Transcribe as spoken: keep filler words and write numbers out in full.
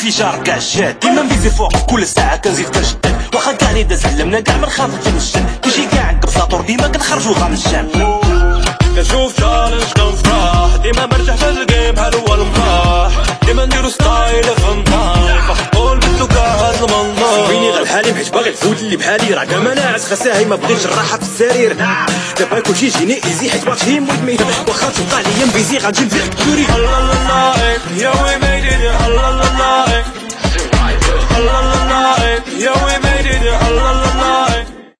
شي شهر كاع الشاد ديما نفيزي فوق كل ساعه كنزيد كنشدد واخا كاع اللي داز علمنا كاع ما نخاف نتمشى كيجي كاع نقب ساطور ديما كنخرجو غا من الشام كنشوف تشالنج كنفرح ديما مرتاح في الجيم بحال هو المراح ديما نديرو ستايل فنطايق نقول بدلو كاع هاد المنظر ويني غير الحالي بحيت باغي الفوت اللي بحالي راه كاع مناعس خاصها ما بغيتش الراحه في السرير دابا كلشي يجيني ايزي حيت باغي موت ميت واخا توقع ليا مبيزي غنجي نفيق كوري الله الله يا وي ميدي الله الله الله الله الله يا وي ميدي الله